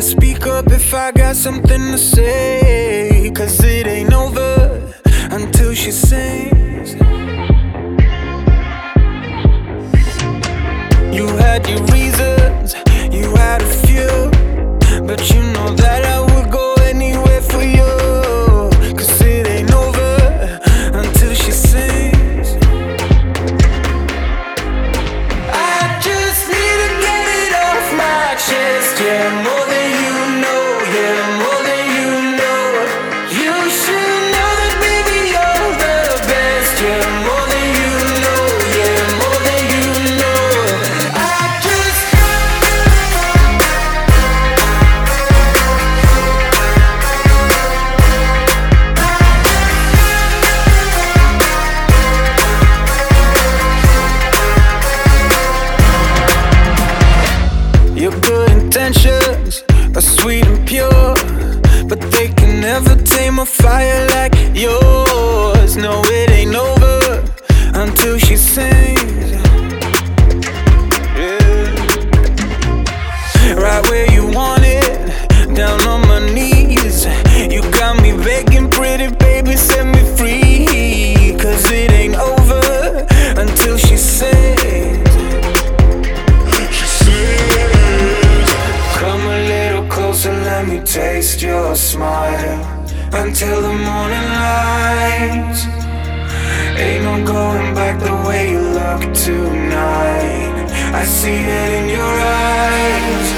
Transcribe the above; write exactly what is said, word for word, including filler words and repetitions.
speak up if I got something to say, 'cause it ain't over until she sings. You had your reasons, you had a few, but you know that I would go anywhere for you, 'cause it ain't over until she sings. I just need to get it off my chest, yeah, more than you know, yeah, more than you know. You should know that, baby, you're the best, yeah, more than you know, yeah, more than you know. I just Your good intentions are sweet and pure, but they can never tame a fire like yours. No, it ain't over until she sings. Yeah. Right where you want it, down on my knees. You got me begging, pretty baby, set me free, 'cause it ain't over until she sings. Come a little closer, let me taste your smile until the morning light. Ain't no going back the way you look tonight. I see it in your eyes.